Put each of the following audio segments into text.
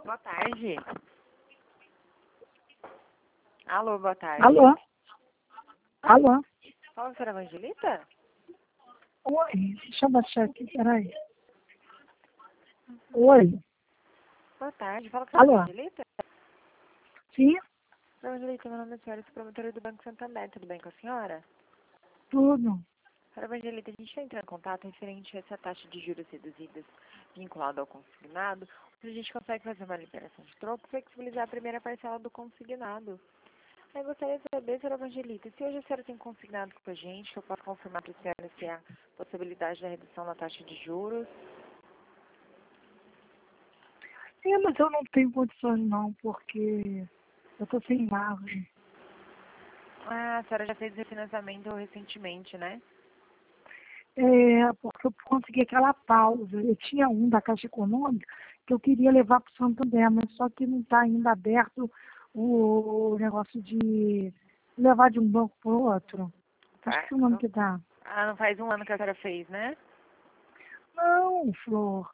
Boa tarde. Alô, boa tarde. Alô? Alô? Fala, senhora Evangelita? Oi, deixa eu baixar aqui, peraí. Oi? Boa tarde. Fala com a senhora Alô? Evangelita? Sim? Senhora Evangelita, meu nome é senhora, sou promotora do Banco Santander. Tudo bem com a senhora? Tudo. Senhora Evangelita, a gente está entrando em contato referente a essa taxa de juros reduzidas vinculada ao consignado. A gente consegue fazer uma liberação de troco e flexibilizar a primeira parcela do consignado. Eu gostaria de saber, senhora Evangelita, se hoje a senhora tem consignado com a gente, eu posso confirmar para a senhora se há possibilidade da redução na taxa de juros. Mas eu não tenho condições não, porque eu tô sem margem. Ah, a senhora já fez refinanciamento recentemente, né? Porque eu consegui aquela pausa. Eu tinha um da Caixa Econômica que eu queria levar para o Santander, mas só que não está ainda aberto o negócio de levar de um banco para o outro. Acho que é o nome que dá. Ah, não faz um ano que a senhora fez, né? Não, Flor.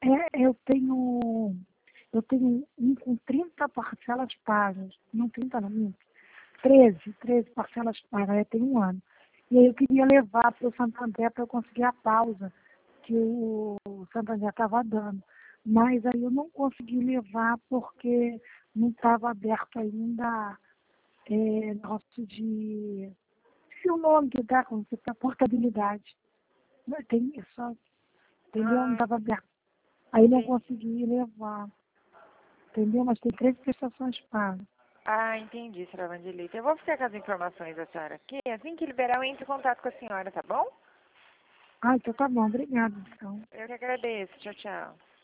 Eu tenho um com 30 parcelas pagas. Não 30 não, minto. 13 parcelas pagas, tem um ano. E aí eu queria levar para o Santander para eu conseguir a pausa que o Santander estava dando. Mas aí eu não consegui levar porque não estava aberto ainda negócio de... Se o nome que dá, quando você tem a portabilidade. Não tem isso, entendeu? Não Ah, estava aberto. Aí não entendi. consegui levar, entendeu? Mas tem 3 prestações pagas. Ah, entendi, senhora Evangelita. Eu vou ficar com as informações da senhora aqui. Assim que liberar, eu entro em contato com a senhora, tá bom? Ah, então tá bom, obrigada, então. Eu que agradeço. Tchau, tchau.